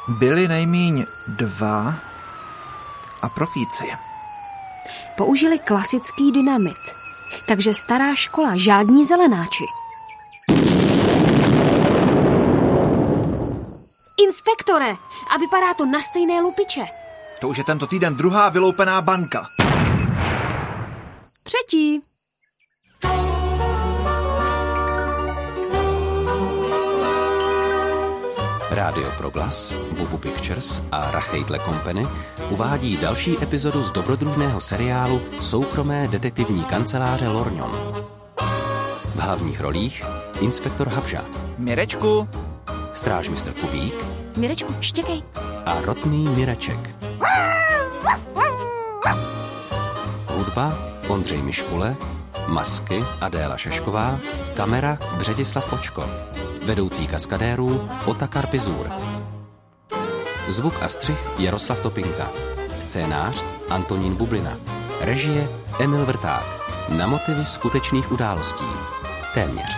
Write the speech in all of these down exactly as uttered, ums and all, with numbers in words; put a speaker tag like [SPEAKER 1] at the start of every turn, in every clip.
[SPEAKER 1] Byli nejmíň dva a profíci.
[SPEAKER 2] Použili klasický dynamit, takže stará škola, žádní zelenáči. Inspektore, a vypadá to na stejné lupiče.
[SPEAKER 1] To už je tento týden druhá vyloupená banka.
[SPEAKER 2] Třetí.
[SPEAKER 3] Rádio Proglas, Bubu Pictures a Rachejtle Company uvádí další epizodu z dobrodružného seriálu Soukromé detektivní kanceláře Lorňon. V hlavních rolích inspektor Habža,
[SPEAKER 1] Mirečku,
[SPEAKER 3] strážmistr Kubík,
[SPEAKER 2] Mirečku, štěkej.
[SPEAKER 3] A rotný Mireček. Hudba Ondřej Mišpule, masky Adéla Šešková, kamera Břetislav Očko, vedoucí kaskadérů Otakar Pizur. Zvuk a střih Jaroslav Topinka, scénář Antonín Bublina, režie Emil Vrták, na motivy skutečných událostí. Téměř.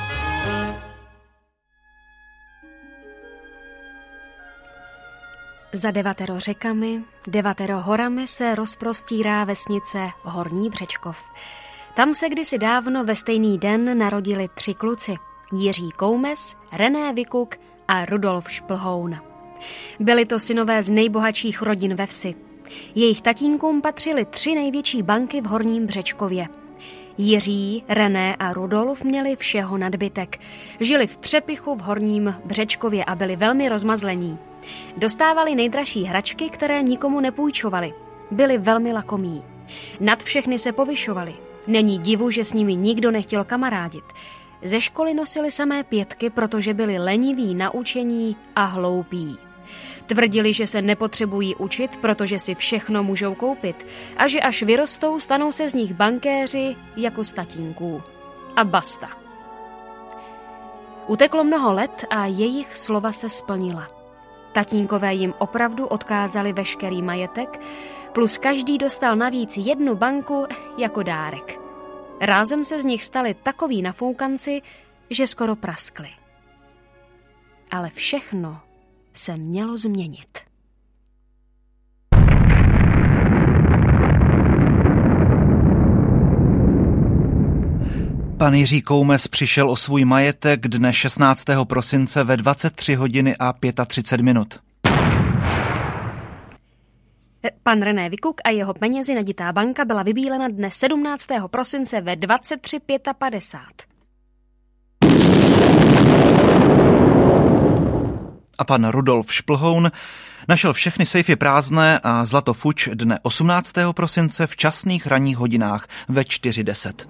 [SPEAKER 2] Za devatero řekami, devatero horami se rozprostírá vesnice Horní Břečkov. Tam se kdysi dávno ve stejný den narodili tři kluci. Jiří Koumes, René Vikuk a Rudolf Šplhoun. Byli to synové z nejbohatších rodin ve vsi. Jejich tatínkům patřily tři největší banky v Horním Břečkově. Jiří, René a Rudolf měli všeho nadbytek. Žili v přepichu v Horním Břečkově a byli velmi rozmazlení. Dostávali nejdražší hračky, které nikomu nepůjčovali. Byli velmi lakomí. Nad všechny se povyšovali. Není divu, že s nimi nikdo nechtěl kamarádit. Ze školy nosili samé pětky, protože byli leniví na učení a hloupí. Tvrdili, že se nepotřebují učit, protože si všechno můžou koupit a že až vyrostou, stanou se z nich bankéři jako z tatínků. A basta. Uteklo mnoho let a jejich slova se splnila. Tatínkové jim opravdu odkázali veškerý majetek, plus každý dostal navíc jednu banku jako dárek. Rázem se z nich stali takoví nafoukanci, že skoro praskli. Ale všechno se mělo změnit.
[SPEAKER 1] Pan Jiří Koumes přišel o svůj majetek dne šestnáctého prosince ve dvacet tři hodiny a třicet pět minut.
[SPEAKER 2] Pan René Vikuk a jeho penězi naditá banka byla vybílena dne sedmnáctého prosince ve dvacet tři padesát pět.
[SPEAKER 1] A pan Rudolf Šplhoun našel všechny sejfy prázdné a zlato fuč dne osmnáctého prosince v časných ranních hodinách ve čtyři deset.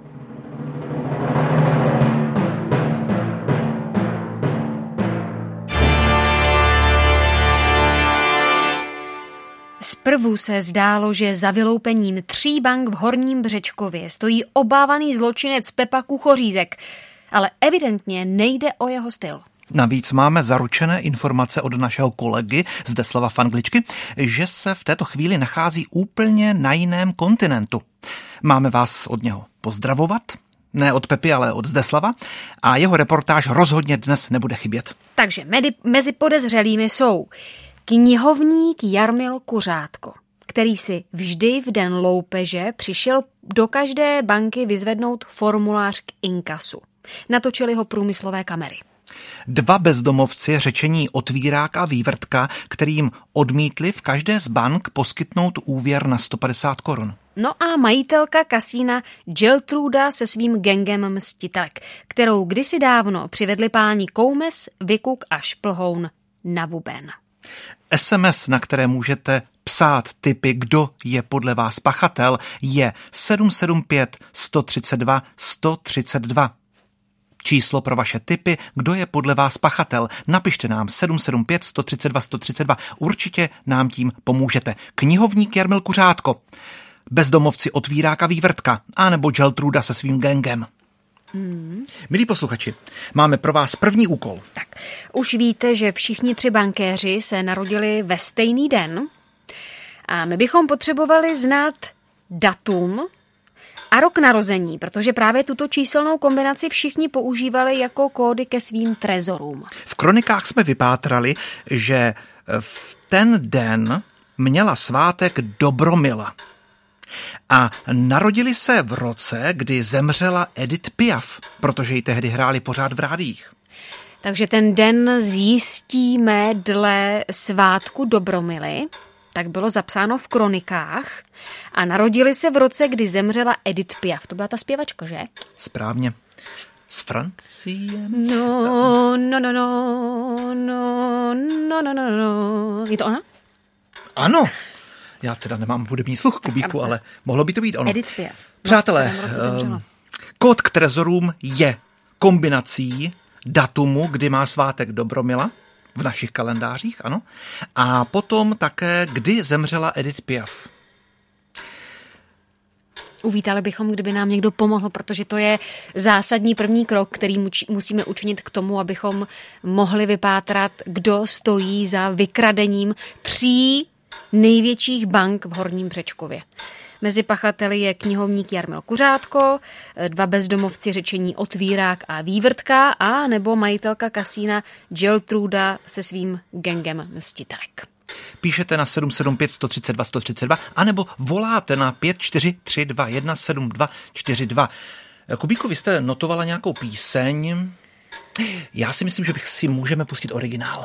[SPEAKER 2] Zprvu se zdálo, že za vyloupením tří bank v Horním Břečkově stojí obávaný zločinec Pepa Kuchořízek, ale evidentně nejde o jeho styl.
[SPEAKER 1] Navíc máme zaručené informace od našeho kolegy Zdeslava Fangličky, že se v této chvíli nachází úplně na jiném kontinentu. Máme vás od něho pozdravovat, ne od Pepy, ale od Zdeslava, a jeho reportáž rozhodně dnes nebude chybět.
[SPEAKER 2] Takže medi, mezi podezřelými jsou knihovník Jarmil Kuřátko, který si vždy v den loupeže přišel do každé banky vyzvednout formulář k inkasu. Natočili ho průmyslové kamery.
[SPEAKER 1] Dva bezdomovci řečení Otvírák a Vývrtka, kterým odmítli v každé z bank poskytnout úvěr na sto padesát korun.
[SPEAKER 2] No a majitelka kasína Geltruda se svým gengem mstitelek, kterou kdysi dávno přivedli páni Koumes, Vikuk a Šplhoun na buben.
[SPEAKER 1] es em es, na které můžete psát tipy, kdo je podle vás pachatel, je sedm sedm pět sto třicet dva sto třicet dva. Číslo pro vaše tipy, kdo je podle vás pachatel. Napište nám sedm sedm pět sto třicet dva sto třicet dva. Určitě nám tím pomůžete. Knihovník Jarmil Kuřátko, bezdomovci Otvírák a Vývrtka, anebo Geltruda se svým gangem. Hmm. Milí posluchači, máme pro vás první úkol.
[SPEAKER 2] Tak, už víte, že všichni tři bankéři se narodili ve stejný den a my bychom potřebovali znát datum a rok narození, protože právě tuto číselnou kombinaci všichni používali jako kódy ke svým trezorům.
[SPEAKER 1] V kronikách jsme vypátrali, že v ten den měla svátek Dobromila. A narodili se v roce, kdy zemřela Edith Piaf, protože ji tehdy hráli pořád v rádiích.
[SPEAKER 2] Takže ten den zjistíme dle svátku Dobromily, tak bylo zapsáno v kronikách, a narodili se v roce, kdy zemřela Edith Piaf. To byla ta zpěvačka, že?
[SPEAKER 1] Správně. Z Francie?
[SPEAKER 2] No, no, no, no, no, no, no, no, no. Je to ona?
[SPEAKER 1] Ano. Já teda nemám hudební sluch, Kubíku, ale mohlo by to být ono.
[SPEAKER 2] Edith Piaf.
[SPEAKER 1] Přátelé, um, kód k trezorům je kombinací datumu, kdy má svátek Dobromila, v našich kalendářích, ano, a potom také, kdy zemřela Edith Piaf.
[SPEAKER 2] Uvítali bychom, kdyby nám někdo pomohl, protože to je zásadní první krok, který musíme učinit k tomu, abychom mohli vypátrat, kdo stojí za vykradením tří největších bank v Horním Břečkově. Mezi pachateli je knihovník Jarmil Kuřátko, dva bezdomovci řečení Otvírák a Vývrtka a nebo majitelka kasína Geltruda se svým gengem mstitelek.
[SPEAKER 1] Píšete na sedm sedm pět sto třicet dva sto třicet dva anebo voláte na pět čtyři tři dva jedna sedm dva čtyři dva. Kubíku, vy jste notovala nějakou píseň. Já si myslím, že bych si můžeme pustit originál.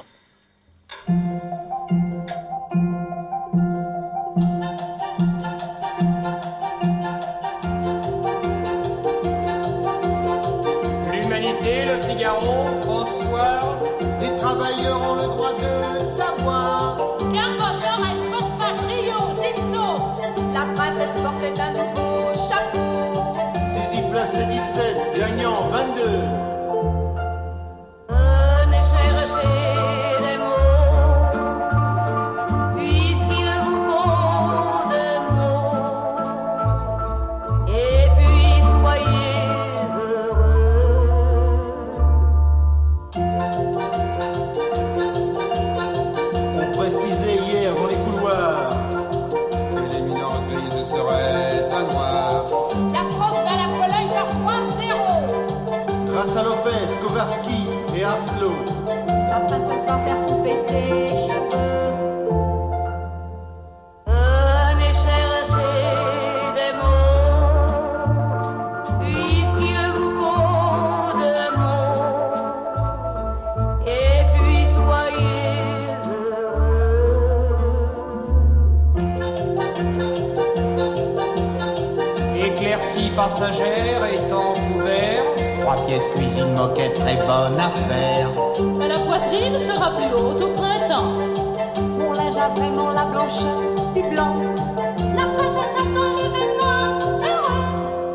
[SPEAKER 4] François, les travailleurs ont le droit de savoir
[SPEAKER 5] qu'un moteur est phosphate, Rio Tinto.
[SPEAKER 6] La princesse portait un nouveau chapeau.
[SPEAKER 4] Zizi placé dix-sept, gagnant vingt-deux.
[SPEAKER 5] Venez chercher des mots, puisqu'il vous faut des mots. Et puis soyez
[SPEAKER 4] Précisé hier dans les couloirs
[SPEAKER 7] que l'éminence grise serait un noir.
[SPEAKER 5] la France bat la Pologne par trois zéro.
[SPEAKER 4] grâce à Lopez, Kowarski et Arslo.
[SPEAKER 6] La princesse va faire couper ses cheveux.
[SPEAKER 5] Venez chercher des mots, puisqu'il vous faut des mots. Et puis soyez
[SPEAKER 8] Éclaircie passagère étant couvert.
[SPEAKER 4] Trois pièces cuisine moquette, très bonne affaire.
[SPEAKER 5] Mais la poitrine sera plus haute au printemps.
[SPEAKER 6] Mon linge a vraiment la blancheur du blanc.
[SPEAKER 5] La princesse attend l'événement heureux.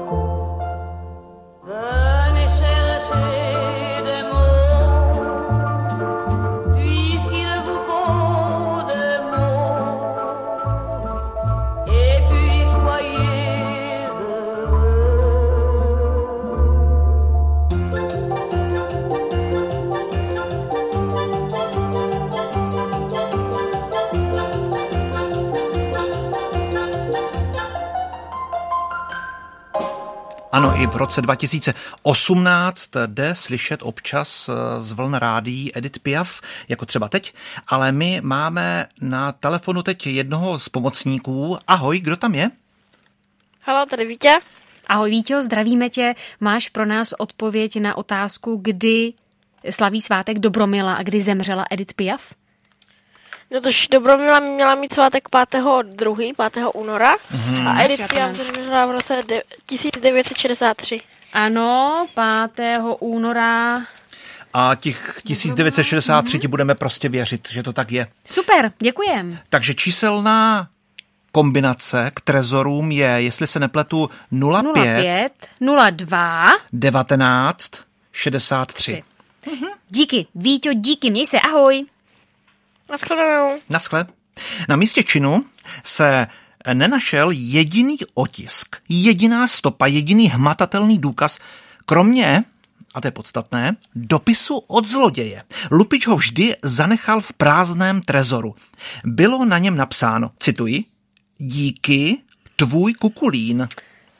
[SPEAKER 5] Venez chercher des mots, puisqu'il vous faut des mots. Et puis soyez heureux.
[SPEAKER 1] Ano, i v roce dva tisíce osmnáct jde slyšet občas z vln rádií Edith Piaf, jako třeba teď, ale my máme na telefonu teď jednoho z pomocníků. Ahoj, kdo tam je?
[SPEAKER 9] Haló, tady Vítě.
[SPEAKER 2] Ahoj Víťo, zdravíme tě. Máš pro nás odpověď na otázku, kdy slaví svátek Dobromila a kdy zemřela Edith Piaf?
[SPEAKER 9] No tož Dobromila měla mít svátek pátého druhého pátého února mm-hmm. a Edith Piaf zemřela v roce de- tisíc devět set šedesát tři.
[SPEAKER 2] Ano, pátého února.
[SPEAKER 1] A těch tisíc devět set šedesát tři ti budeme prostě věřit, že to tak je.
[SPEAKER 2] Super, děkujem.
[SPEAKER 1] Takže číselná kombinace k trezorům je, jestli se nepletu, nula pět
[SPEAKER 2] nula dva
[SPEAKER 1] devatenáct šedesát tři.
[SPEAKER 2] Díky, Víťo, díky, měj se, ahoj.
[SPEAKER 9] Naschledanou.
[SPEAKER 1] Naschle. Na místě činu se nenašel jediný otisk, jediná stopa, jediný hmatatelný důkaz, kromě, a to je podstatné, dopisu od zloděje. Lupič ho vždy zanechal v prázdném trezoru. Bylo na něm napsáno, cituji, díky, tvůj kukulín.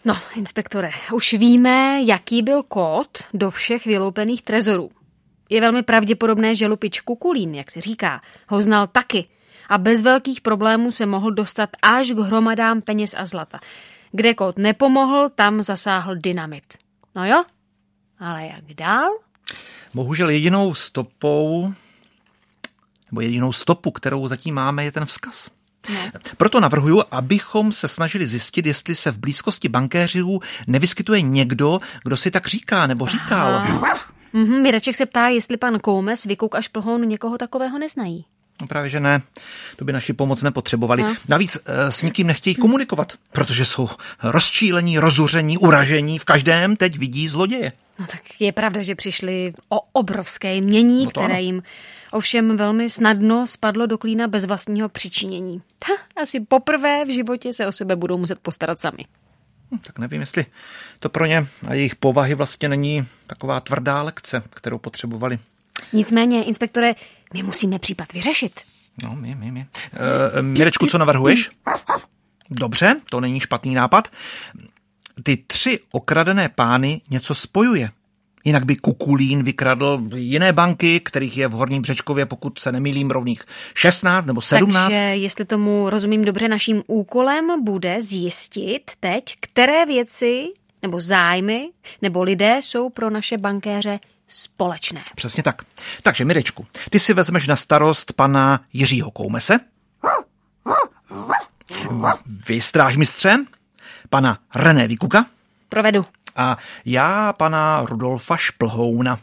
[SPEAKER 2] No, inspektore, už víme, jaký byl kód do všech vyloupených trezorů. Je velmi pravděpodobné, že lupič Kukulín, jak se říká, ho znal taky a bez velkých problémů se mohl dostat až k hromadám peněz a zlata. Kde kód nepomohl, tam zasáhl dynamit. No jo, ale jak dál?
[SPEAKER 1] Bohužel jedinou stopou, nebo jedinou stopu, kterou zatím máme, je ten vzkaz. No. Proto navrhuju, abychom se snažili zjistit, jestli se v blízkosti bankéřů nevyskytuje někdo, kdo si tak říká nebo říkal.
[SPEAKER 2] Mm-hmm, Mireček se ptá, jestli pan Koumes, Vykuk a Šplhoun někoho takového neznají.
[SPEAKER 1] No právě, že ne. To by naši pomoc nepotřebovali. No. Navíc s nikým nechtějí komunikovat, protože jsou rozčílení, rozuření, uražení. V každém teď vidí zloděje.
[SPEAKER 2] No tak je pravda, že přišli o obrovské jmění, no které ano. jim ovšem velmi snadno spadlo do klína bez vlastního přičinění. Ha, asi poprvé v životě se o sebe budou muset postarat sami.
[SPEAKER 1] Hm, tak nevím, jestli to pro ně a jejich povahy vlastně není taková tvrdá lekce, kterou potřebovali.
[SPEAKER 2] Nicméně, inspektore, my musíme případ vyřešit.
[SPEAKER 1] No, my, my, my. E, Mirečku, co navrhuješ? Dobře, to není špatný nápad. Ty tři okradené pány něco spojuje. Jinak by Kukulín vykradl jiné banky, kterých je v Horním Břečkově, pokud se nemýlím, rovných šestnáct nebo sedmnáct.
[SPEAKER 2] Takže, jestli tomu rozumím dobře, naším úkolem bude zjistit teď, které věci nebo zájmy nebo lidé jsou pro naše bankéře společné.
[SPEAKER 1] Přesně tak. Takže, Mirečku, ty si vezmeš na starost pana Jiřího Koumese, vy, strážmistře, pana René Vykuka.
[SPEAKER 2] Provedu.
[SPEAKER 1] A já pana Rudolfa Šplhouna.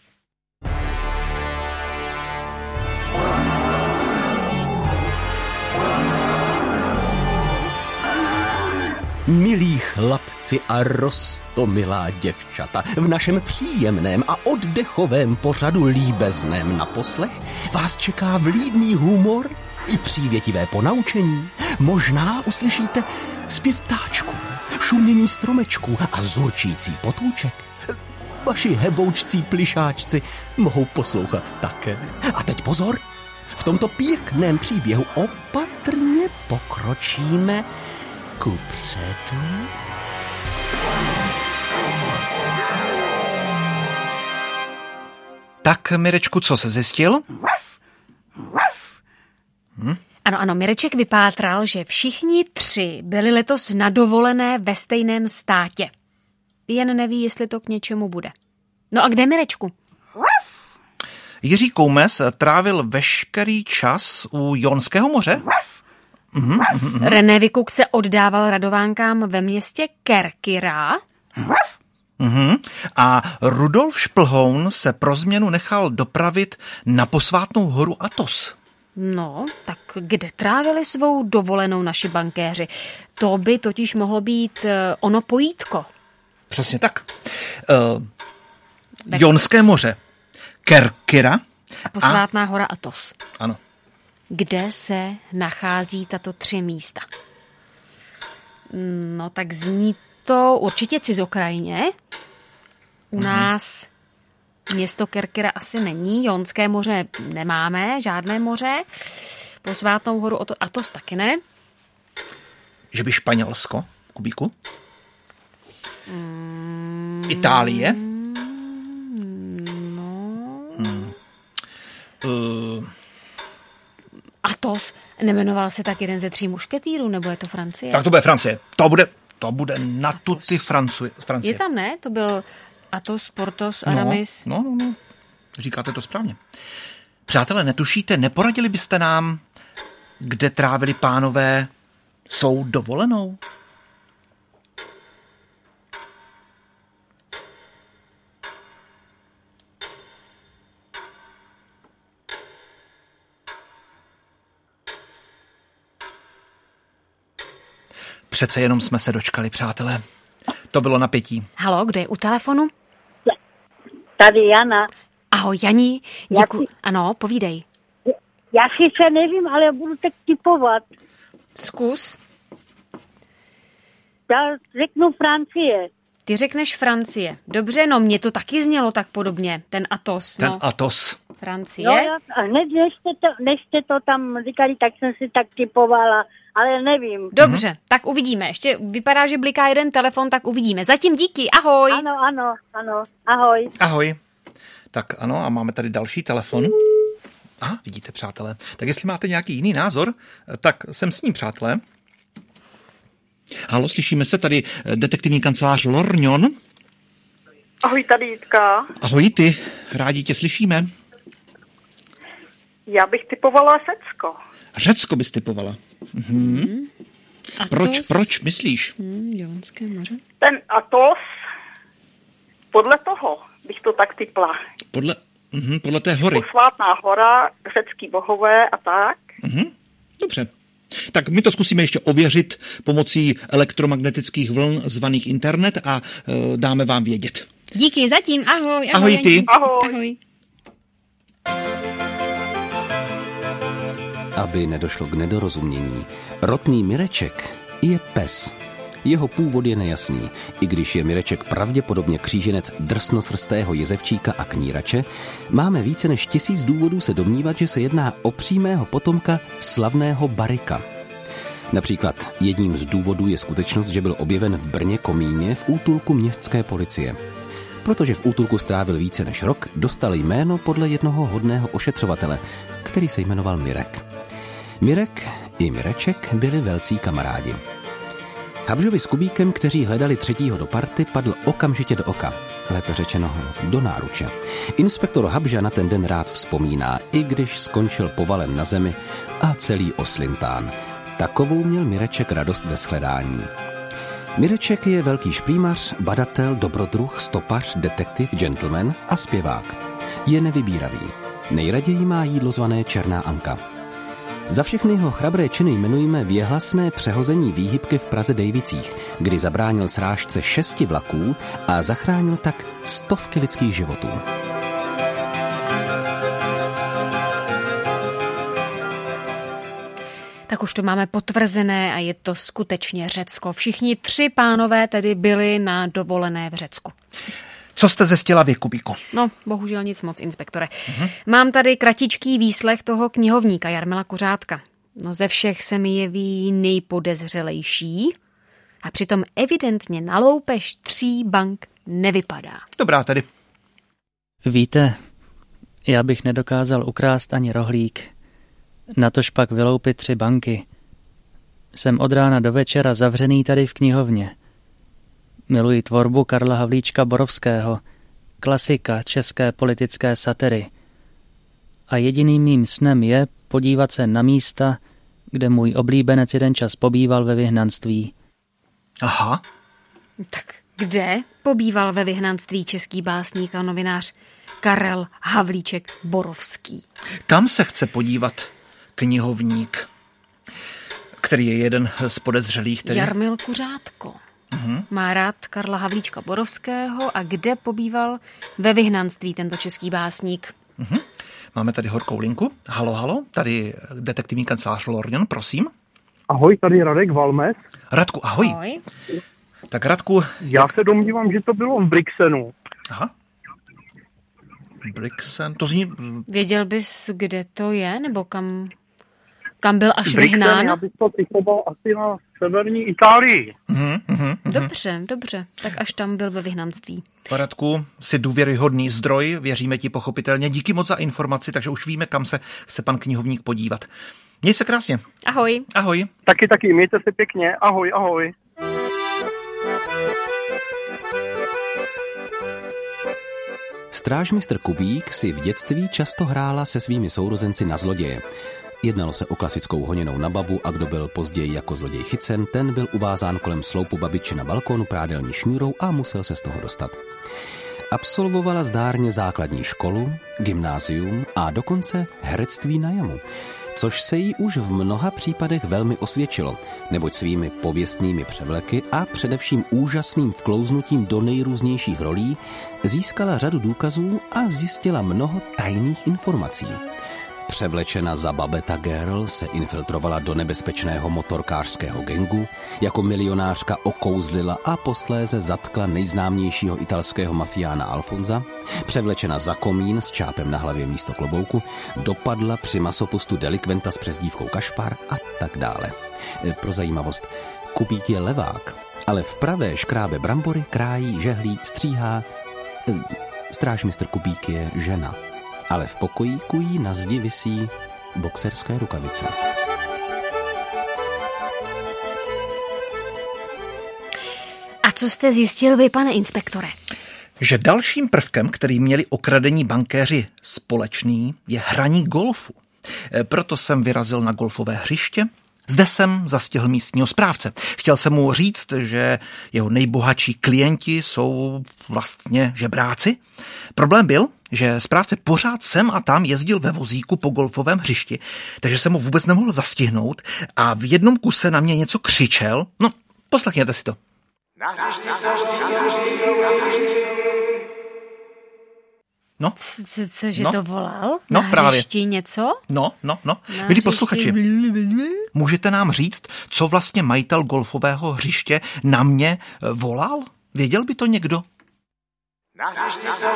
[SPEAKER 3] Milí chlapci a roztomilá děvčata, v našem příjemném a oddechovém pořadu líbezném na poslech vás čeká vlídný humor i přívětivé ponaučení. Možná uslyšíte zpěv ptáčků, šumění stromečků a zurčící potůček. Vaši heboučcí plišáčci mohou poslouchat také. A teď pozor, v tomto pěkném příběhu opatrně pokročíme kupředu.
[SPEAKER 1] Tak, Mirečku, co se zjistil?
[SPEAKER 2] Hm? Ano, ano, Mireček vypátral, že všichni tři byli letos na dovolené ve stejném státě. Jen neví, jestli to k něčemu bude. No a kde, Mirečku?
[SPEAKER 1] Jiří Koumes trávil veškerý čas u Jonského moře?
[SPEAKER 2] Mhm, mhm. René Vykuk se oddával radovánkám ve městě Kerkyra.
[SPEAKER 1] Mhm. A Rudolf Šplhoun se pro změnu nechal dopravit na posvátnou horu Athos.
[SPEAKER 2] No, tak kde trávili svou dovolenou naši bankéři? To by totiž mohlo být uh, ono pojítko.
[SPEAKER 1] Přesně tak. Uh, Jonské moře, Kerkyra
[SPEAKER 2] a posvátná a... hora Athos.
[SPEAKER 1] Ano.
[SPEAKER 2] Kde se nachází tato tři místa? No tak zní to určitě cizokrajně. U mm-hmm. nás město Kerkyra asi není, Jonské moře nemáme, žádné moře, posvátnou horu Athos taky ne.
[SPEAKER 1] Že by Španělsko, Kubíku? Mm, Itálie?
[SPEAKER 2] No...
[SPEAKER 1] Hmm. Uh,
[SPEAKER 2] Athos, nemenoval se tak jeden ze tří mušketýrů, nebo je to Francie?
[SPEAKER 1] Tak to bude Francie. To bude, to bude na tuty Francie.
[SPEAKER 2] Je tam, ne? To byl Athos, Porthos, Aramis.
[SPEAKER 1] No, no, no. Říkáte to správně. Přátelé, netušíte, neporadili byste nám, kde trávili pánové svou dovolenou? Přece jenom jsme se dočkali, přátelé. To bylo napětí.
[SPEAKER 2] Halo, kde je u telefonu?
[SPEAKER 10] Tady Jana.
[SPEAKER 2] Ahoj, Janí. Děkuji. Si... Ano, povídej.
[SPEAKER 10] Já sice nevím, ale budu tak typovat.
[SPEAKER 2] Zkus.
[SPEAKER 10] Já řeknu Francie.
[SPEAKER 2] Ty řekneš Francie. Dobře, no mě to taky znělo tak podobně, ten Athos.
[SPEAKER 1] Ten
[SPEAKER 2] no.
[SPEAKER 1] Athos.
[SPEAKER 2] Francie.
[SPEAKER 10] Jo, já, než, než, jste to, než jste to tam říkali, tak jsem si tak typovala, ale nevím.
[SPEAKER 2] Dobře, hmm. tak uvidíme. Ještě vypadá, že bliká jeden telefon, tak uvidíme. Zatím díky, ahoj.
[SPEAKER 10] Ano, ano, ano, ahoj.
[SPEAKER 1] Ahoj. Tak ano, a máme tady další telefon. Aha, vidíte, přátelé. Tak jestli máte nějaký jiný názor, tak jsem s ním, přátelé. Halo, slyšíme se tady detektivní kancelář Lorgnon.
[SPEAKER 11] Ahoj, tady Jitka.
[SPEAKER 1] Ahoj ty, rádi tě slyšíme.
[SPEAKER 11] Já bych typovala Řecko.
[SPEAKER 1] Řecko bys typovala. Mhm. Hmm. Proč, proč myslíš?
[SPEAKER 2] Hmm, Jonské moře.
[SPEAKER 11] Ten Athos, podle toho bych to tak typla.
[SPEAKER 1] Podle, mhm, podle té hory.
[SPEAKER 11] Posvátná hora, řecký bohové a tak.
[SPEAKER 1] Mhm. Dobře. Tak my to zkusíme ještě ověřit pomocí elektromagnetických vln zvaných internet a uh, dáme vám vědět.
[SPEAKER 2] Díky, zatím, ahoj. Ahoj,
[SPEAKER 1] ahoj ty.
[SPEAKER 11] Ahoj.
[SPEAKER 2] ahoj.
[SPEAKER 3] Aby nedošlo k nedorozumění, rotný Mireček je pes. Jeho původ je nejasný, i když je Mireček pravděpodobně kříženec drsnosrstého jezevčíka a knírače, máme více než tisíc důvodů se domnívat, že se jedná o přímého potomka slavného Barika. Například jedním z důvodů je skutečnost, že byl objeven v Brně Komíně v útulku městské policie. Protože v útulku strávil více než rok, dostal jméno podle jednoho hodného ošetřovatele, který se jmenoval Mirek. Mirek i Mireček byli velcí kamarádi. Habžovi s Kubíkem, kteří hledali třetího do party, padl okamžitě do oka. Lépe řečeno do náruče. Inspektor Habža na ten den rád vzpomíná, i když skončil povalen na zemi a celý oslintán. Takovou měl Mireček radost ze shledání. Mireček je velký šprýmař, badatel, dobrodruh, stopař, detektiv, gentleman a zpěvák. Je nevybíravý. Nejraději má jídlo zvané Černá Anka. Za všechny jeho chrabré činy jmenujeme věhlasné přehození výhybky v Praze Dejvicích, kdy zabránil srážce šesti vlaků a zachránil tak stovky lidských životů.
[SPEAKER 2] Tak už to máme potvrzené a je to skutečně Řecko. Všichni tři pánové tedy byli na dovolené v Řecku.
[SPEAKER 1] Co jste zjistila vy, Kubíku?
[SPEAKER 2] No, bohužel nic moc, inspektore. Uh-huh. Mám tady kratičký výslech toho knihovníka Jarmila Kořátka. No ze všech se mi jeví nejpodezřelejší a přitom evidentně na loupež tří bank nevypadá.
[SPEAKER 1] Dobrá tedy.
[SPEAKER 12] Víte, já bych nedokázal ukrást ani rohlík. Natož pak vyloupit tři banky. Jsem od rána do večera zavřený tady v knihovně. Miluji tvorbu Karla Havlíčka Borovského, klasika české politické satiry. A jediným mým snem je podívat se na místa, kde můj oblíbenec jeden čas pobýval ve vyhnanství.
[SPEAKER 1] Aha.
[SPEAKER 2] Tak kde pobýval ve vyhnanství český básník a novinář Karel Havlíček Borovský?
[SPEAKER 1] Tam se chce podívat knihovník, který je jeden z podezřelých. Tedy...
[SPEAKER 2] Jarmil Kořátko. Uh-huh. Má rád Karla Havlíčka Borovského a kde pobýval ve vyhnanství tento český básník?
[SPEAKER 1] Uh-huh. Máme tady horkou linku. Halo, halo, tady detektivní kancelář Lorgnon, prosím.
[SPEAKER 13] Ahoj, tady Radek Valmes.
[SPEAKER 1] Radku, ahoj.
[SPEAKER 2] ahoj.
[SPEAKER 1] Tak Radku...
[SPEAKER 13] Já se domnívám, že to bylo v Brixenu.
[SPEAKER 1] Aha. Brixen, to zní...
[SPEAKER 2] Věděl bys, kde to je, nebo kam... Kam byl až
[SPEAKER 13] Brixen,
[SPEAKER 2] vyhnán?
[SPEAKER 13] Já bych to typoval asi na severní Itálii.
[SPEAKER 1] Mm, mm, mm.
[SPEAKER 2] Dobře, dobře. Tak až tam byl ve vyhnanství.
[SPEAKER 1] Radku, jsi důvěryhodný zdroj, věříme ti pochopitelně. Díky moc za informaci, takže už víme, kam se chce pan knihovník podívat. Měj se krásně.
[SPEAKER 2] Ahoj.
[SPEAKER 1] Ahoj.
[SPEAKER 13] Taky, taky, mějte se pěkně. Ahoj, ahoj.
[SPEAKER 3] Strážmistr Kubík si v dětství často hrála se svými sourozenci na zloděje. Jednalo se o klasickou honěnou na babu a kdo byl později jako zloděj chycen, ten byl uvázán kolem sloupu babiči na balkónu prádelní šňůrou a musel se z toho dostat. Absolvovala zdárně základní školu, gymnázium a dokonce herectví na jamu, což se jí už v mnoha případech velmi osvědčilo, neboť svými pověstnými převleky a především úžasným vklouznutím do nejrůznějších rolí získala řadu důkazů a zjistila mnoho tajných informací. Převlečena za Babetta Girl se infiltrovala do nebezpečného motorkářského gangu, jako milionářka okouzlila a posléze zatkla nejznámějšího italského mafiána Alfonza, převlečena za komín s čápem na hlavě místo klobouku, dopadla při masopustu delikventa s přezdívkou Kašpar a tak dále. Pro zajímavost, Kubík je levák, ale v pravé škrábe brambory, krájí, žehlí, stříhá. Strážmistr Kubík je žena, ale v pokojíku jí na zdi visí boxerské rukavice.
[SPEAKER 2] A co jste zjistil vy, pane inspektore?
[SPEAKER 1] Že dalším prvkem, který měli okradení bankéři společný, je hraní golfu. Proto jsem vyrazil na golfové hřiště. Zde jsem zastihl místního správce. Chtěl jsem mu říct, že jeho nejbohatší klienti jsou vlastně žebráci. Problém byl, že správce pořád sem a tam jezdil ve vozíku po golfovém hřišti, takže jsem mu vůbec nemohl zastihnout a v jednom kuse na mě něco křičel. No, poslechněte si to.
[SPEAKER 4] Na hřišti jsou
[SPEAKER 1] No.
[SPEAKER 2] Cože
[SPEAKER 1] no.
[SPEAKER 2] to volal?
[SPEAKER 1] No,
[SPEAKER 2] na
[SPEAKER 1] právě.
[SPEAKER 2] hřišti něco?
[SPEAKER 1] No, no, no.
[SPEAKER 2] Na
[SPEAKER 1] Milí posluchači,
[SPEAKER 2] blblblbl.
[SPEAKER 1] můžete nám říct, co vlastně majitel golfového hřiště na mě volal? Věděl by to někdo?
[SPEAKER 4] Na hřišti jsou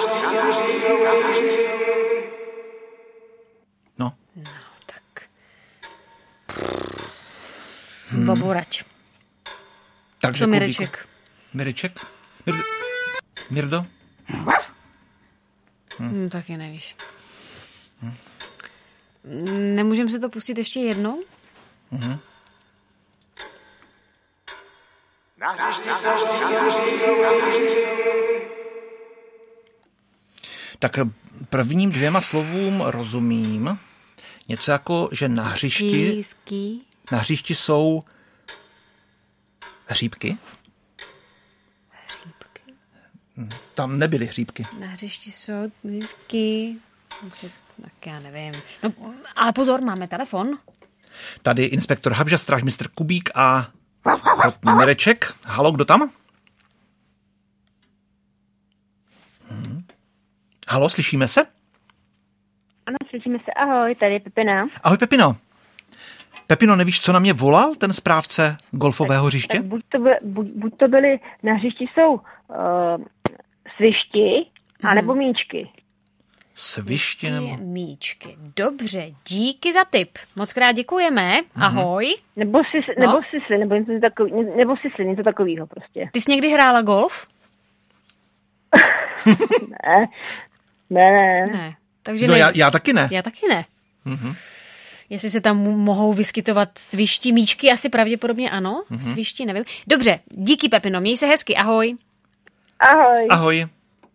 [SPEAKER 1] No.
[SPEAKER 2] No, tak. Hmm. Baborať.
[SPEAKER 1] Takže
[SPEAKER 2] Co Mireček?
[SPEAKER 1] Mireček? Mir... Mirdo?
[SPEAKER 2] Hmm. Hmm, taky nevíš. Hmm. Nemůžeme se to pustit ještě jednou?
[SPEAKER 1] Mhm.
[SPEAKER 4] Na hřišti jsou
[SPEAKER 1] Tak prvním dvěma slovům rozumím. Něco jako, že na hřišti,
[SPEAKER 2] Ský.
[SPEAKER 1] na hřišti jsou hříbky.
[SPEAKER 2] Hříbky?
[SPEAKER 1] Tam nebyly hříbky.
[SPEAKER 2] Na hřišti jsou whisky. Tak já nevím. No, ale pozor, máme telefon.
[SPEAKER 1] Tady inspektor Habža, strážmistr Kubík a Mireček. Halo, kdo tam? Hmm. Halo, slyšíme se?
[SPEAKER 14] Ano, slyšíme se. Ahoj, tady je Pepina.
[SPEAKER 1] Ahoj, Pepino. Pepino, nevíš, co na mě volal ten správce golfového hřiště?
[SPEAKER 14] Tak buď, to byly, buď, buď to byly, na hřišti jsou uh, svišti, hmm. anebo míčky.
[SPEAKER 1] Svišti nebo...
[SPEAKER 2] Míčky. Dobře, díky za tip. Moc krát děkujeme. Ahoj.
[SPEAKER 14] Mm-hmm. Nebo si,
[SPEAKER 2] no.
[SPEAKER 14] nebo si, nebo něco takový, nebo si, něco takového prostě.
[SPEAKER 2] Ty jsi někdy hrála golf?
[SPEAKER 14] ne. Ne, ne.
[SPEAKER 2] Ne. Takže
[SPEAKER 1] no
[SPEAKER 2] ne...
[SPEAKER 1] já, já taky ne.
[SPEAKER 2] Já taky ne.
[SPEAKER 1] Mm-hmm.
[SPEAKER 2] Jestli se tam mohou vyskytovat svišti, míčky, asi pravděpodobně ano. Mm-hmm. Svišti, nevím. Dobře, díky Pepino, měj se hezky, ahoj.
[SPEAKER 14] Ahoj.
[SPEAKER 1] Ahoj.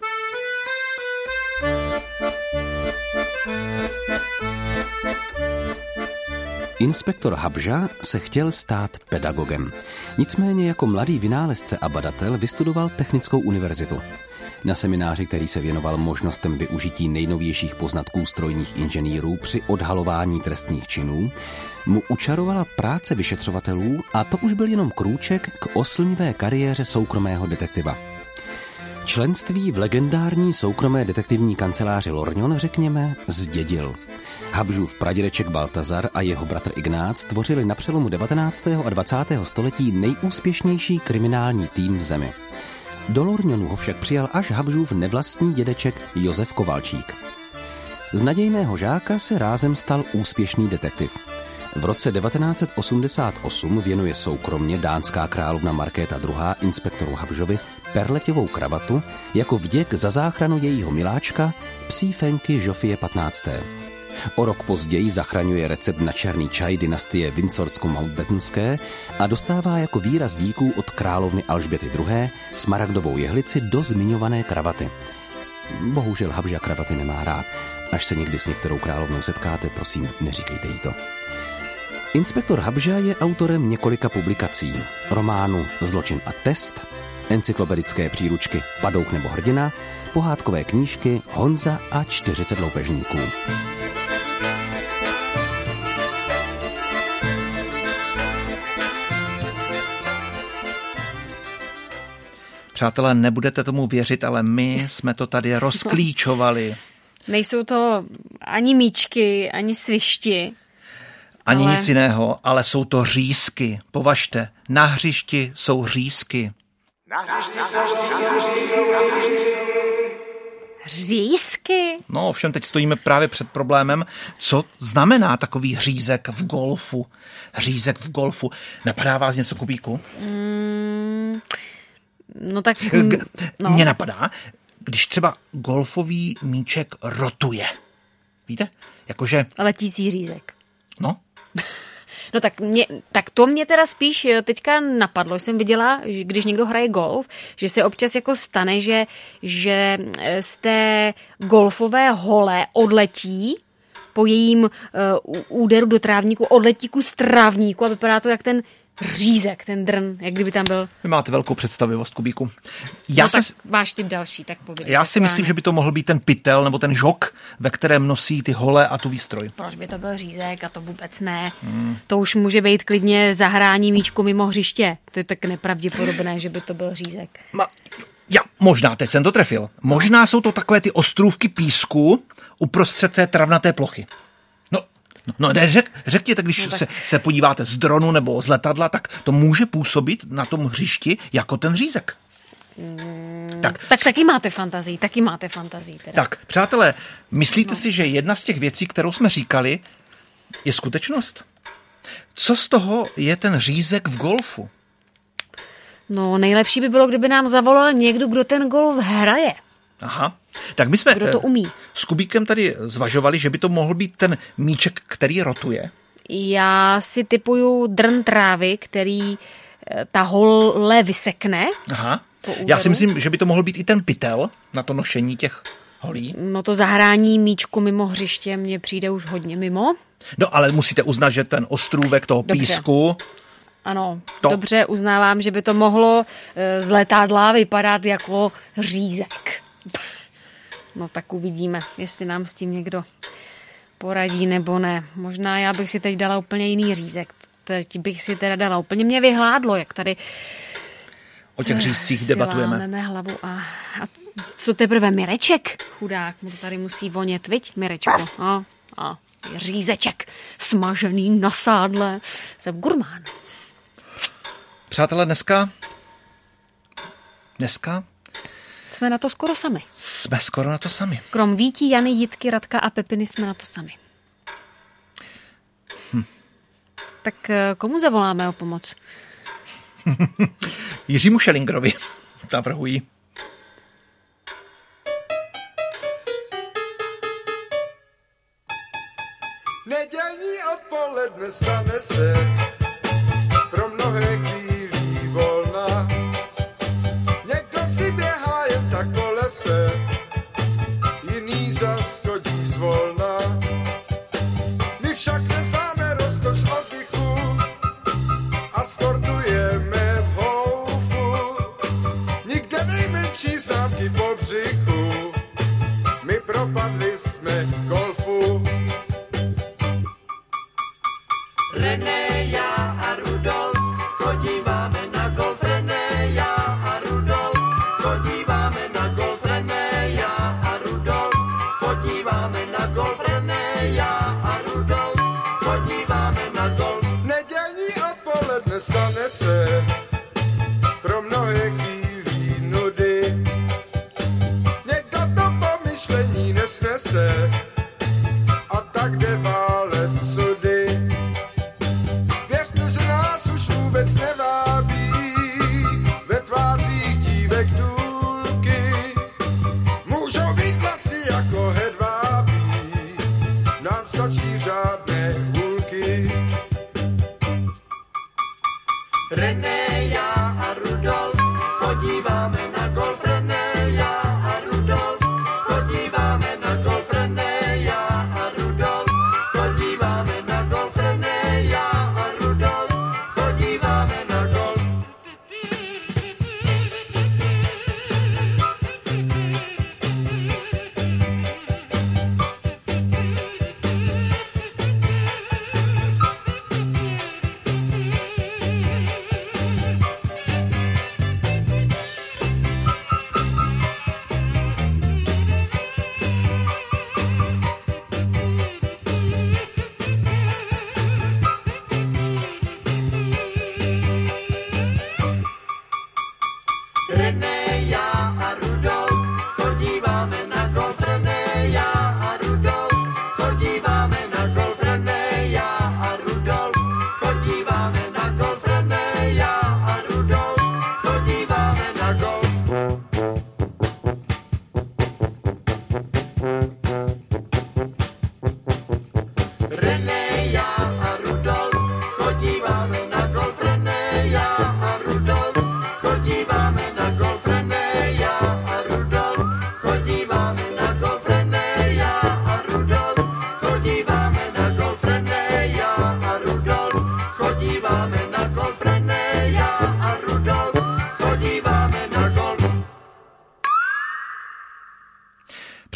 [SPEAKER 3] Inspektor Habža se chtěl stát pedagogem. Nicméně jako mladý vynálezce a badatel vystudoval Technickou univerzitu. Na semináři, který se věnoval možnostem využití nejnovějších poznatků strojních inženýrů při odhalování trestných činů, mu učarovala práce vyšetřovatelů a to už byl jenom krůček k oslnivé kariéře soukromého detektiva. Členství v legendární soukromé detektivní kanceláři Lorgnon, řekněme, zdědil. Habžův pradědeček Baltazar a jeho bratr Ignác tvořili na přelomu devatenáctého a dvacátého století nejúspěšnější kriminální tým v zemi. Do Lorgnonu ho však přijal až Habžův nevlastní dědeček Josef Kovalčík. Z nadějného žáka se rázem stal úspěšný detektiv. V roce devatenáct set osmdesát osm věnuje soukromně dánská královna Markéta druhá. inspektoru Habžovi perletěvou kravatu jako vděk za záchranu jejího miláčka, psí Fenky Žofie patnácté. O rok později zachraňuje recept na černý čaj dynastie Windsorsko-Mountbattenské a dostává jako výraz díků od královny Alžběty druhé. smaragdovou jehlici do zmiňované kravaty. Bohužel Habža kravaty nemá rád. Až se někdy s některou královnou setkáte, prosím, neříkejte jí to. Inspektor Habža je autorem několika publikací. Románu Zločin a test, encyklopedické příručky Padouk nebo hrdina, pohádkové knížky Honza a čtyřicet loupežníků.
[SPEAKER 1] Přátelé, nebudete tomu věřit, ale my jsme to tady rozklíčovali.
[SPEAKER 2] Nejsou to ani míčky, ani svišti.
[SPEAKER 1] Ani
[SPEAKER 2] ale...
[SPEAKER 1] nic jiného, ale jsou to řízky. Považte, na hřišti jsou řízky.
[SPEAKER 4] Na hřišti jsou řízky.
[SPEAKER 2] Řízky?
[SPEAKER 1] No ovšem, teď stojíme právě před problémem, co znamená takový řízek v golfu. Řízek v golfu. Napadá vás něco, Kubíku?
[SPEAKER 2] Mm, no tak...
[SPEAKER 1] G-
[SPEAKER 2] no.
[SPEAKER 1] Mně napadá, když třeba golfový míček rotuje. Víte? Jakože...
[SPEAKER 2] Letící řízek.
[SPEAKER 1] No.
[SPEAKER 2] No tak, mě, tak to mě teda spíš teďka napadlo. Jsem viděla, že když někdo hraje golf, že se občas jako stane, že, že z té golfové hole odletí po jejím uh, úderu do trávníku, odletí kus trávníku a vypadá to jak ten řízek, ten drn, jak kdyby tam byl.
[SPEAKER 1] Vy máte velkou představivost, Kubíku. Já
[SPEAKER 2] no
[SPEAKER 1] se...
[SPEAKER 2] tak váš typ další, tak povědě.
[SPEAKER 1] Já si myslím, že by to mohl být ten pytel nebo ten žok, ve kterém nosí ty hole a tu výstroj.
[SPEAKER 2] Proč by to byl řízek a to vůbec ne. Hmm. To už může být klidně zahrání míčku mimo hřiště. To je tak nepravděpodobné, že by to byl řízek.
[SPEAKER 1] Ma... Já, možná, teď jsem to trefil. Možná jsou to takové ty ostrůvky písku uprostřed té travnaté plochy. No, no ne, řek, řekněte, když no, tak... se, se podíváte z dronu nebo z letadla, tak to může působit na tom hřišti jako ten řízek.
[SPEAKER 2] Mm, tak, tak taky máte fantazii, taky máte fantazii. Teda.
[SPEAKER 1] Tak, přátelé, myslíte
[SPEAKER 2] no.
[SPEAKER 1] si, že jedna z těch věcí, kterou jsme říkali, je skutečnost? Co z toho je ten řízek v golfu?
[SPEAKER 2] No, nejlepší by bylo, kdyby nám zavolal někdo, kdo ten golf hraje.
[SPEAKER 1] Aha, tak my jsme
[SPEAKER 2] kdo to umí.
[SPEAKER 1] S Kubíkem tady zvažovali, že by to mohl být ten míček, který rotuje.
[SPEAKER 2] Já si typuju drn trávy, který ta hole vysekne.
[SPEAKER 1] Aha, já si myslím, že by to mohl být i ten pytel na to nošení těch holí.
[SPEAKER 2] No to zahrání míčku mimo hřiště mně přijde už hodně mimo.
[SPEAKER 1] No ale musíte uznat, že ten ostrůvek toho
[SPEAKER 2] Dobře.
[SPEAKER 1] písku...
[SPEAKER 2] Ano,
[SPEAKER 1] to...
[SPEAKER 2] dobře, uznávám, že by to mohlo z letadla vypadat jako řízek. No tak uvidíme, jestli nám s tím někdo poradí nebo ne. Možná já bych si teď dala úplně jiný řízek. Teď bych si teda dala úplně, mě vyhládlo, jak tady
[SPEAKER 1] o těch řízcích debatujeme.
[SPEAKER 2] Lámeme hlavu a, a co teprve Mireček? Chudák, mu to tady musí vonět, viď, Mirečko? A, a řízeček, smažený na sádle. Jsem gurmán.
[SPEAKER 1] Přátelé, dneska... Dneska...
[SPEAKER 2] Jsme na to skoro sami.
[SPEAKER 1] Jsme skoro na to sami.
[SPEAKER 2] Krom Vítí, Jany, Jitky, Radka a Pepiny jsme na to sami.
[SPEAKER 1] Hm.
[SPEAKER 2] Tak komu zavoláme o pomoc?
[SPEAKER 1] Jiřímu Schellingerovi navrhuji.
[SPEAKER 4] Nedělní odpoledne stane se pro mnohé chvílí volna. Někdo si běhá jen tak po lese, jiný zas chodí zvolna. My však neznáme rozkoš oddychu a sportujeme v houfu. Nikde nejmenší známky po břichu, my propadli jsme golfu. René, já a Rudolf chodíváme na golf. René, já a Rudolf chodíváme na golf. René, já a Rudolf chodíváme na golf. René, já a Rudolf chodíváme na golf. Nedělní odpoledne stane se pro mnohé chvílí nudy. Někdo to pomyšlení nesnese a tak jde válet sudy. Věřte, že nás už vůbec nevábí ve tvářích dívek důlky. Můžou být vlasy jako hedvábí, nám stačí řádné hůlky. René, já a Rudolf chodíváme na golf. René, já a Rudolf chodíváme na golf. René, já a Rudolf chodíváme na golf. René, já a Rudolf chodíváme na golf.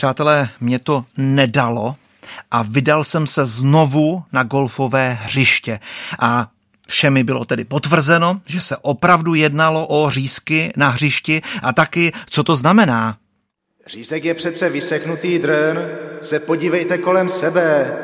[SPEAKER 1] Přátelé, mě to nedalo a vydal jsem se znovu na golfové hřiště. A všemi bylo tedy potvrzeno, že se opravdu jednalo o řízky na hřišti a taky, co to znamená.
[SPEAKER 15] Řízek je přece vyseknutý drn, se podívejte kolem sebe.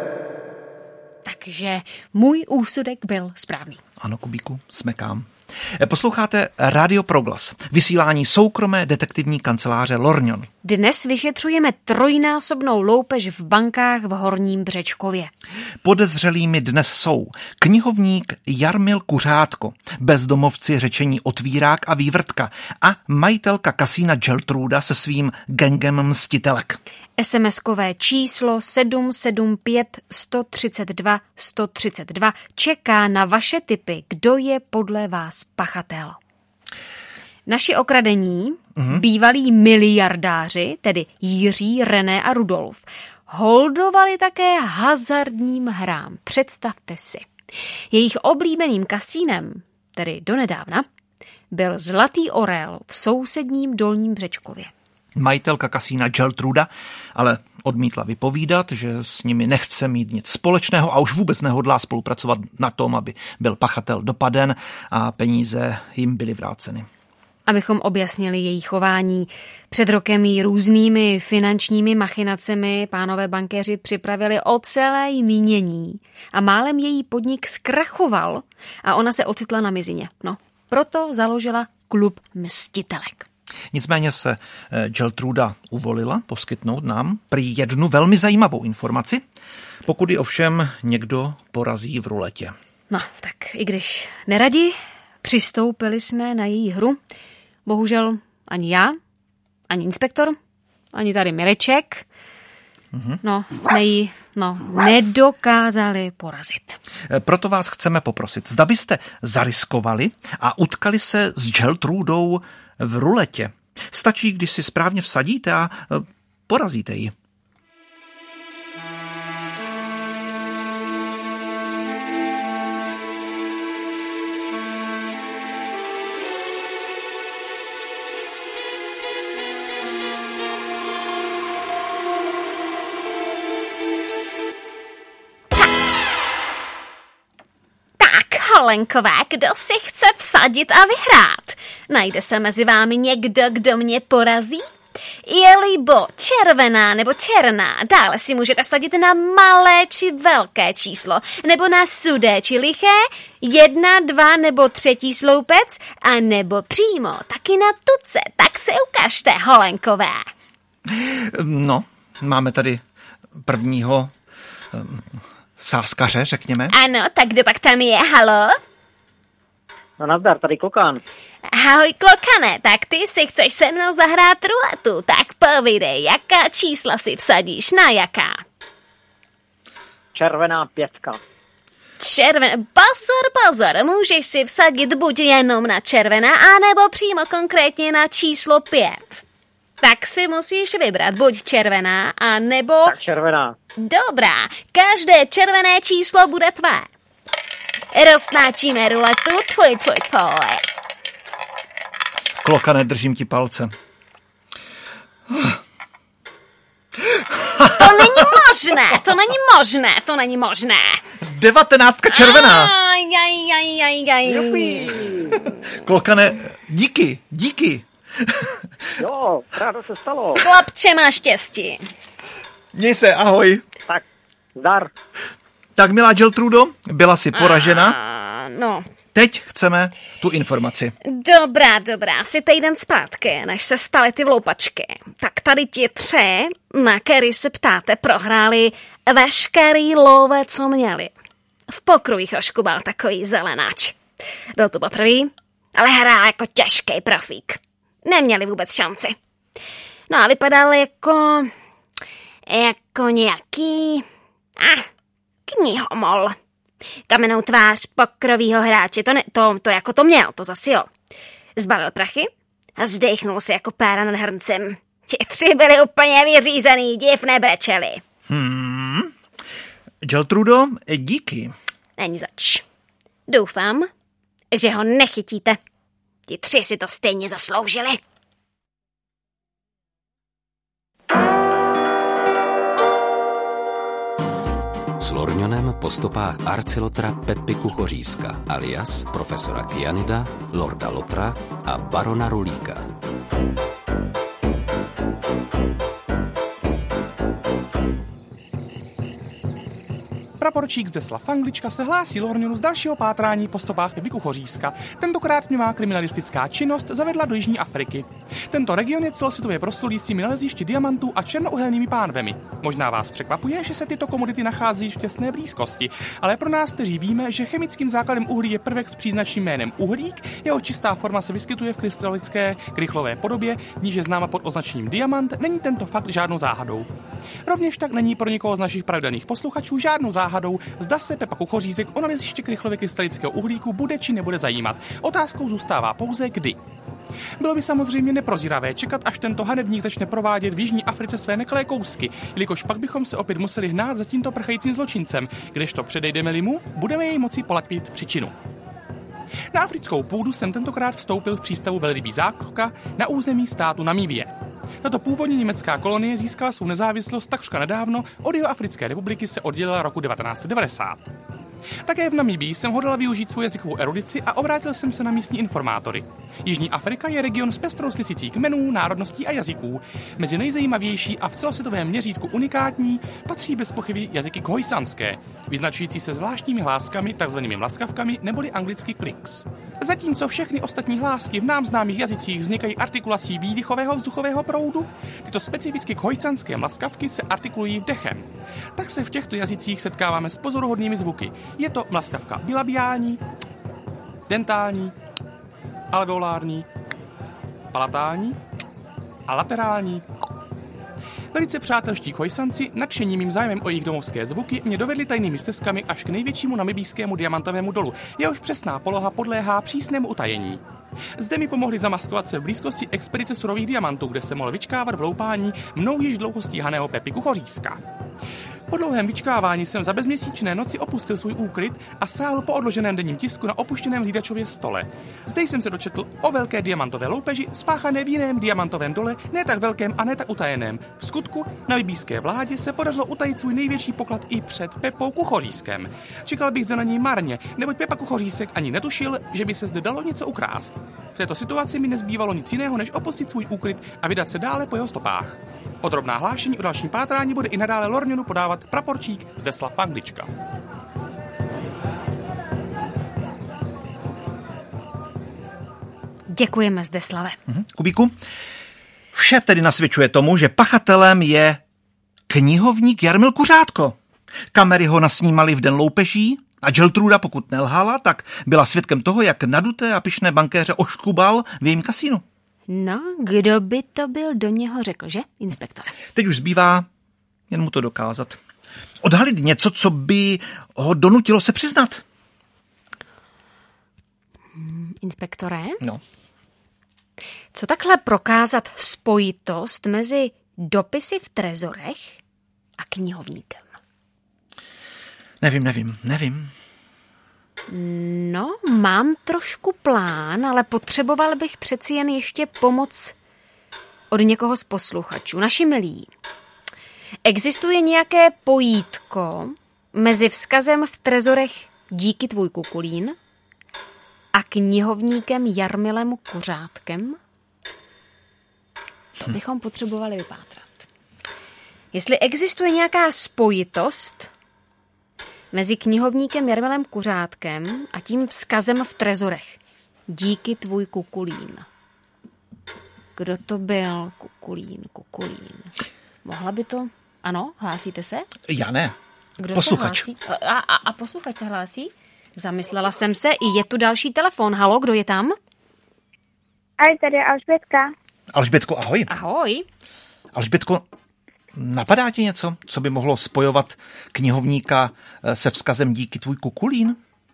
[SPEAKER 2] Takže můj úsudek byl správný.
[SPEAKER 1] Ano, Kubíku, smekám. Posloucháte Radio Proglas, vysílání soukromé detektivní kanceláře Lornion.
[SPEAKER 2] Dnes vyšetřujeme trojnásobnou loupež v bankách v Horním Břečkově.
[SPEAKER 1] Podezřelými dnes jsou knihovník Jarmil Kuřátko, bezdomovci řečení Otvírák a Vývrtka a majitelka kasína Geltruda se svým gengem mstitelek.
[SPEAKER 2] SMSkové číslo sedm sedm pět sto třicet dva sto třicet dva čeká na vaše tipy, kdo je podle vás pachatel. Naši okradení, mm-hmm. bývalí miliardáři, tedy Jiří, René a Rudolf, holdovali také hazardním hrám. Představte si. Jejich oblíbeným kasínem, tedy donedávna, byl Zlatý orel v sousedním Dolním Břečkově.
[SPEAKER 1] Majitelka kasína Geltruda ale odmítla vypovídat, že s nimi nechce mít nic společného a už vůbec nehodlá spolupracovat na tom, aby byl pachatel dopaden a peníze jim byly vráceny.
[SPEAKER 2] Abychom objasnili její chování, před rokem jí různými finančními machinacemi pánové bankéři připravili o celé mínění a málem její podnik zkrachoval a ona se ocitla na mizině. No, proto založila klub mstitelek.
[SPEAKER 1] Nicméně se Geltruda uvolila poskytnout nám prý jednu velmi zajímavou informaci, pokud ji ovšem někdo porazí v ruletě.
[SPEAKER 2] No, tak i když neradi, přistoupili jsme na její hru. Bohužel ani já, ani inspektor, ani tady Mireček, mm-hmm. no, jsme ji no, nedokázali porazit.
[SPEAKER 1] Proto vás chceme poprosit, zda byste zariskovali a utkali se s Geltrudou v ruletě. Stačí, když si správně vsadíte a porazíte ji.
[SPEAKER 2] Holenkové, kdo si chce vsadit a vyhrát? Najde se mezi vámi někdo, kdo mě porazí? Je-libo červená nebo černá, dále si můžete vsadit na malé či velké číslo, nebo na sudé či liché, jedna, dva nebo třetí sloupec, a nebo přímo taky na tuce. Tak se ukažte, holenkové.
[SPEAKER 1] No, máme tady prvního sáskaře, řekněme.
[SPEAKER 2] Ano, tak kdo pak tam je, halo?
[SPEAKER 16] No nazdar, tady Klokan.
[SPEAKER 2] Ahoj, Klokane, tak ty si chceš se mnou zahrát ruletu, tak povídej, jaká čísla si vsadíš, na jaká?
[SPEAKER 16] Červená pětka.
[SPEAKER 2] Červená, pozor, pozor, můžeš si vsadit buď jenom na červená, anebo přímo konkrétně na číslo pět. Tak si musíš vybrat buď červená, a nebo...
[SPEAKER 16] Tak červená.
[SPEAKER 2] Dobrá, každé červené číslo bude tvé. Roztáčíme ruletu, tvoj, tvoj, tvoj.
[SPEAKER 1] Klokane, držím ti palce.
[SPEAKER 2] To není možné, to není možné, to není možné.
[SPEAKER 1] Devatenáctka červená.
[SPEAKER 2] Aj, aj, aj, aj, aj.
[SPEAKER 1] Klokane, díky, díky.
[SPEAKER 16] Jo, rádo se stalo.
[SPEAKER 2] Chlapče, má štěstí.
[SPEAKER 1] Měj se, ahoj.
[SPEAKER 16] Tak, zdar.
[SPEAKER 1] Tak, milá Geltrudo, byla si poražena.
[SPEAKER 2] A, no.
[SPEAKER 1] Teď chceme tu informaci.
[SPEAKER 2] Dobrá, dobrá, si týden zpátky, než se staly ty vloupačky. Tak tady ti tři, na který se ptáte, prohráli veškerý love, co měli. V pokrujích oškubal takový zelenáč. Byl tu poprvý, ale hrál jako těžký profík. Neměli vůbec šanci. No a vypadal jako... jako nějaký... Ah, knihomol. Kamennou tvář pokrovýho hráče, to, ne, to, to jako to měl, to zase jo. Zbalil prachy a zdechnul se jako pára nad hrncem. Ti tři byli úplně vyřízený, div nebrečeli.
[SPEAKER 1] Hmm. Geltrudo, díky.
[SPEAKER 2] Není zač. Doufám, že ho nechytíte. Ti tři si to stejně zasloužili.
[SPEAKER 3] po stopách arcilotra Peppy Kuchořízka alias profesora Kyanida, lorda Lotra a barona Rulíka.
[SPEAKER 17] Praporčík Zdeslav Anglička se hlásí Lorňonu z dalšího pátrání po stopách Peppy Kuchořízka. Tentokrát tmavá kriminalistická činnost zavedla do Jižní Afriky. Tento region je celosvětově proslulícími nalezišti diamantů a černouhelnými pánvemi. Možná vás překvapuje, že se tyto komodity nachází v těsné blízkosti, ale pro nás, kteří víme, že chemickým základem uhlí je prvek s příznačným jménem uhlík, jeho čistá forma se vyskytuje v krystalické krychlové podobě, v níž je známa pod označením diamant, není tento fakt žádnou záhadou. Rovněž tak není pro nikoho z našich pravidelných posluchačů žádnou záhadou, zda se Pepa Kuchořízek o naleziště krychlově krystalického uhlíku bude či nebude zajímat. Otázkou zůstává pouze kdy. Bylo by samozřejmě neprozíravé čekat, až tento hanebník začne provádět v Jižní Africe své nekalé kousky, jelikož pak bychom se opět museli hnát za tímto prchajícím zločincem, kdežto předejdeme-li mu, budeme jej moci polepit příčinu. Na africkou půdu jsem tentokrát vstoupil v přístavu Velrybí zákroka na území státu Namíbie. Tato původně německá kolonie získala svou nezávislost takřka nedávno, od Jihoafrické republiky se oddělila roku devatenáct set devadesát. Také v Namíbii jsem hodlal využít svou jazykovou erudici a obrátil jsem se na místní informátory. Jižní Afrika je region s pestrou směsicí kmenů, národností a jazyků. Mezi nejzajímavější a v celosvětovém měřítku unikátní patří bez pochyby jazyky khojsanské, vyznačující se zvláštními hláskami, takzvanými mlaskavkami neboli anglicky clicks. Zatímco všechny ostatní hlásky v nám známých jazycích vznikají artikulací výdychového vzduchového proudu, tyto specificky khojsanské mlaskavky se artikulují vdechem. Tak se v těchto jazycích setkáváme s pozoruhodnými zvuky. Je to mlaskavka bilabiální, dentální, alveolární, palatální a laterální. Velice přátelští khojsanci, nadšení mým zájmem o jejich domovské zvuky, mě dovedli tajnými stezkami až k největšímu namibijskému diamantovému dolu, jehož přesná poloha podléhá přísnému utajení. Zde mi pomohli zamaskovat se v blízkosti expedice surových diamantů, kde se mohl vyčkávat v loupání mnou již dlouho stíhaného Peppy Kuchořízka. Po dlouhém vyčkávání jsem za bezměsíčné noci opustil svůj úkryt a sáhl po odloženém denním tisku na opuštěném hlídačově stole. Zde jsem se dočetl o velké diamantové loupeži spáchané v jiném diamantovém dole, ne tak velkém a ne tak utajeném. V skutku na libýské vládě se podařilo utajit svůj největší poklad i před Pepou Kuchořízkem. Čekal bych zde na něj marně, neboť Pepa Kuchořízek ani netušil, že by se zde dalo něco ukrást. V této situaci mi nezbývalo nic jiného, než opustit svůj úkryt a vydat se dále po jeho stopách. Podrobná hlášení o dalším pátrání bude i nadále Lorňonu podávat praporčík Zdeslav Anglička.
[SPEAKER 2] Děkujeme, Zdeslave.
[SPEAKER 1] Mhm. Kubíku, vše tedy nasvědčuje tomu, že pachatelem je knihovník Jarmil Kuřátko. Kamery ho nasnímaly v den loupeží a Geltruda, pokud nelhala, tak byla svědkem toho, jak naduté a pyšné bankéře oškubal v jejím kasínu.
[SPEAKER 2] No, kdo by to byl, do něho řekl, že, inspektore?
[SPEAKER 1] Teď už zbývá jen mu to dokázat. Odhalit něco, co by ho donutilo se přiznat.
[SPEAKER 2] Hmm, inspektore?
[SPEAKER 1] No.
[SPEAKER 2] Co takhle prokázat spojitost mezi dopisy v trezorech a knihovníkem?
[SPEAKER 1] Nevím, nevím, nevím.
[SPEAKER 2] No, mám trošku plán, ale potřeboval bych přeci jen ještě pomoc od někoho z posluchačů. Naši milí, existuje nějaké pojítko mezi vzkazem v trezorech Díky tvůj kukulín a knihovníkem Jarmilem Kuřátkem? To bychom potřebovali vypátrat. Jestli existuje nějaká spojitost mezi knihovníkem Jarmilem Kuřátkem a tím vzkazem v trezorech. Díky tvůj kukulín. Kdo to byl? Kukulín, kukulín. Mohla by to... Ano, hlásíte se?
[SPEAKER 1] Já ne.
[SPEAKER 2] Kdo
[SPEAKER 1] Posluchač.
[SPEAKER 2] Se hlásí? A, a, a posluchač se hlásí? Zamyslela jsem se, i je tu další telefon. Halo, kdo je tam?
[SPEAKER 18] Ahoj, tady je Alžbětka.
[SPEAKER 1] Alžbětko, ahoj.
[SPEAKER 2] Ahoj.
[SPEAKER 1] Alžbětko, napadá ti něco, co by mohlo spojovat knihovníka se vzkazem Díky tvůj kukulín?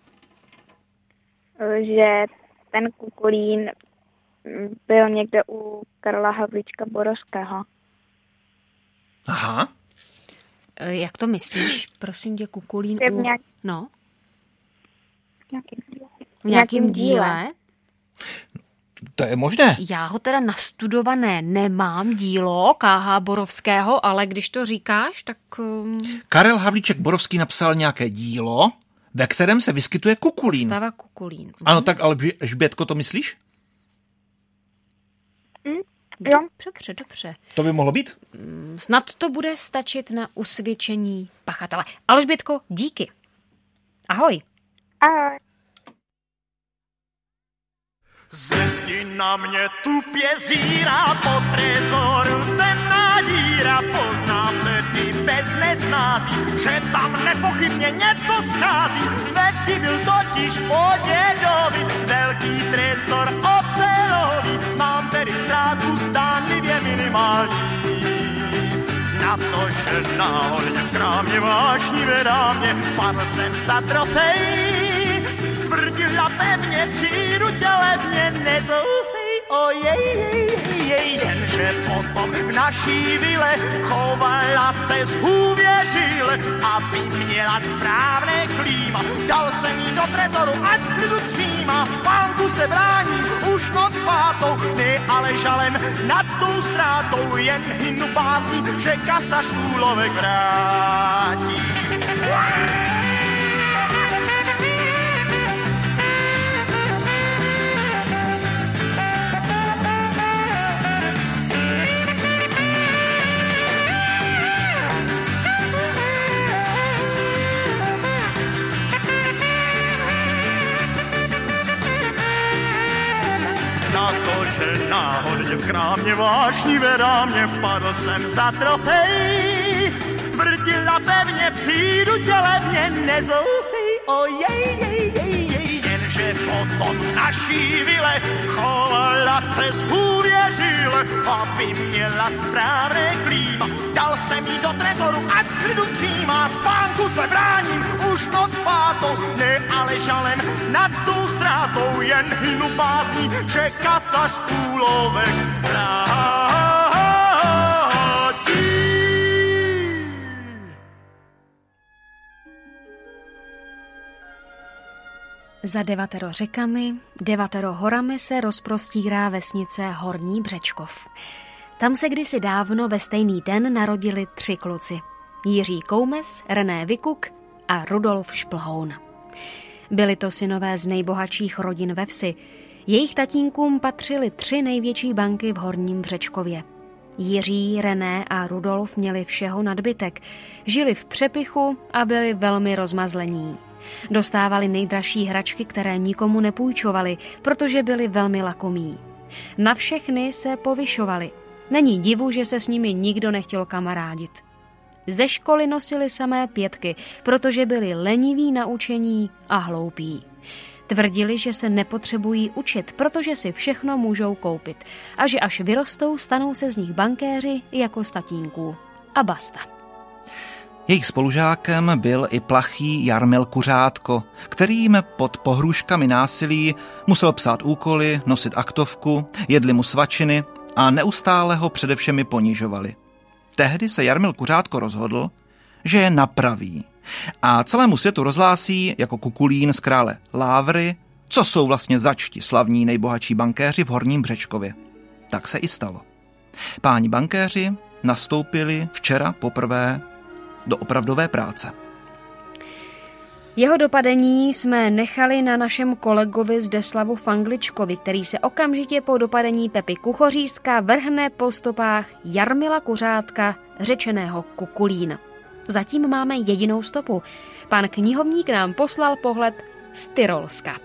[SPEAKER 18] Že ten kukulín byl někde u Karla Havlíčka Borovského.
[SPEAKER 1] Aha.
[SPEAKER 2] Jak to myslíš? Prosím tě, kukulín u...
[SPEAKER 18] Nějak...
[SPEAKER 2] No?
[SPEAKER 18] V nějakým díle.
[SPEAKER 2] V nějakým díle?
[SPEAKER 1] To je možné.
[SPEAKER 2] Já ho teda nastudované nemám, dílo K H Borovského, ale když to říkáš, tak... Um...
[SPEAKER 1] Karel Havlíček Borovský napsal nějaké dílo, ve kterém se vyskytuje kukulín.
[SPEAKER 2] Postava kukulín.
[SPEAKER 1] Ano, tak ale Žbětko, to myslíš?
[SPEAKER 18] Mm, jo.
[SPEAKER 2] Dobře, dobře.
[SPEAKER 1] To by mohlo být?
[SPEAKER 2] Snad to bude stačit na usvědčení pachatele. Alžbětko, díky. Ahoj.
[SPEAKER 18] Ahoj.
[SPEAKER 4] Ze zdi na mě tupě zírá po trezoru temná díra, poznám ledy bez nesnází, že tam nepochybně něco schází. Ve zdi byl totiž po dědovi velký trezor ocelový, mám tedy ztrátu zdánlivě minimální. Na to, že náhodně v krámě vášnivé dámě padl jsem za trofej, tvrdila pevně, přijdu tě levně, nezoufej, ojej, jej, jenže potom v naší vile chovala se zhůvěřile, aby měla správné klíma. Dal jsem jí do trezoru, ať klidu přijímá, spánku se brání, už noc pátou, ne ale žalem nad tou ztrátou, jen hynu bázní, že kasa škůlovek vrátí. Na to, že náhodně v krámě vášnivé dámě padl jsem za trofej, tvrdila pevně, přijdu tě levně, nezoufej, ojej, jej, jej, jej, jenže potom naší vile chovala se zhůvěřile, aby měla správné klíma. Dal jsem jí do trezoru, ať klidu přijímá, spánku se bráním, už noc pátou, ne ale žalem nad tou ztrátou, jen hynu bázní, že kasa škůlovek vrátí.
[SPEAKER 2] Za devatero řekami, devatero horami se rozprostírá vesnice Horní Břečkov. Tam se kdysi dávno ve stejný den narodili tři kluci. Jiří Koumes, René Vikuk a Rudolf Šplhoun. Byli to synové z nejbohatších rodin ve vsi. Jejich tatínkům patřily tři největší banky v Horním Břečkově. Jiří, René a Rudolf měli všeho nadbytek. Žili v přepichu a byli velmi rozmazlení. Dostávali nejdražší hračky, které nikomu nepůjčovali, protože byli velmi lakomí. Na všechny se povyšovali. Není divu, že se s nimi nikdo nechtěl kamarádit. Ze školy nosili samé pětky, protože byli leniví na učení a hloupí. Tvrdili, že se nepotřebují učit, protože si všechno můžou koupit a že až vyrostou, stanou se z nich bankéři jako z tatínků. A basta.
[SPEAKER 1] Jejich spolužákem byl i plachý Jarmil Kuřátko, který jim pod pohrůžkami násilí musel psát úkoly, nosit aktovku, jedli mu svačiny a neustále ho především ponižovali. Tehdy se Jarmil Kuřátko rozhodl, že je napraví a celému světu rozhlásí jako kukulín z krále Lávry, co jsou vlastně začti slavní nejbohatší bankéři v Horním Břečkově. Tak se i stalo. Páni bankéři nastoupili včera poprvé do opravdové práce.
[SPEAKER 2] Jeho dopadení jsme nechali na našem kolegovi Zdeslavu Fangličkovi, který se okamžitě po dopadení Pepy Kuchořízka vrhne po stopách Jarmila Kuřátka, řečeného Kukulína. Zatím máme jedinou stopu. Pan knihovník nám poslal pohled z Tyrolska.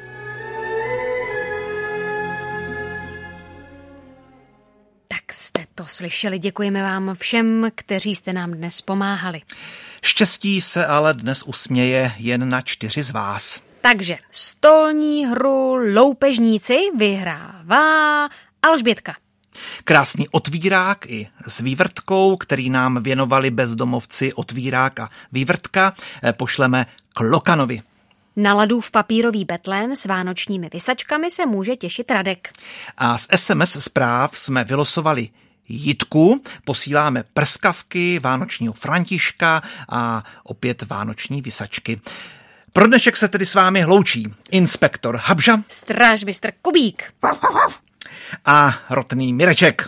[SPEAKER 2] Tak jste to slyšeli, děkujeme vám všem, kteří jste nám dnes pomáhali.
[SPEAKER 1] Štěstí se ale dnes usměje jen na čtyři z vás.
[SPEAKER 2] Takže stolní hru Loupežníci vyhrává Alžbětka.
[SPEAKER 1] Krásný otvírák i s vývrtkou, který nám věnovali bezdomovci Otvírák a Vývrtka, pošleme Klokanovi.
[SPEAKER 2] Na Ladův papírový betlém s vánočními visačkami se může těšit Radek.
[SPEAKER 1] A z es em es zpráv jsme vylosovali Jitku, posíláme prskavky, vánočního Františka a opět vánoční visačky. Pro dnešek se tedy s vámi hloučí inspektor Habža,
[SPEAKER 2] strážmistr Kubík
[SPEAKER 1] a rotný Mireček.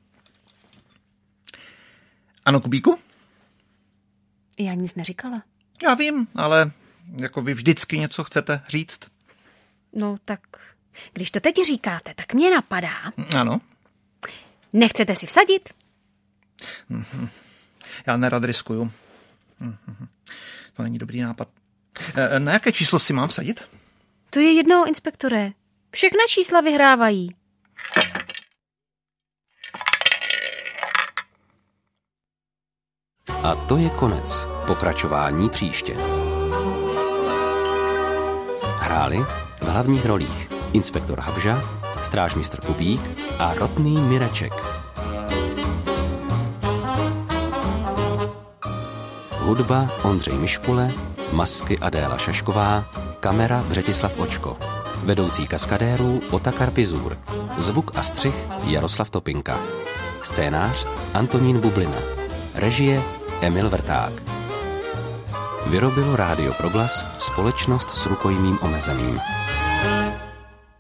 [SPEAKER 1] Ano, Kubíku?
[SPEAKER 2] Já nic neříkala.
[SPEAKER 1] Já vím, ale jako vy vždycky něco chcete říct.
[SPEAKER 2] No tak, když to teď říkáte, tak mě napadá.
[SPEAKER 1] Ano.
[SPEAKER 2] Nechcete si vsadit?
[SPEAKER 1] Já nerad riskuju. To není dobrý nápad. Na jaké číslo si mám vsadit?
[SPEAKER 2] To je jedno, inspektore. Všechna čísla vyhrávají.
[SPEAKER 3] A to je konec. Pokračování příště. Hráli v hlavních rolích inspektor Habža, strážmistr Kubík a rotný Mireček. Hudba Ondřej Mišpule, masky Adéla Šašková, kamera Břetislav Očko, vedoucí kaskadérů Otakar Pizur, zvuk a střih Jaroslav Topinka, scénář Antonín Bublina, režie Emil Vrták. Vyrobilo Rádio Proglas společnost s rukojmím omezeným.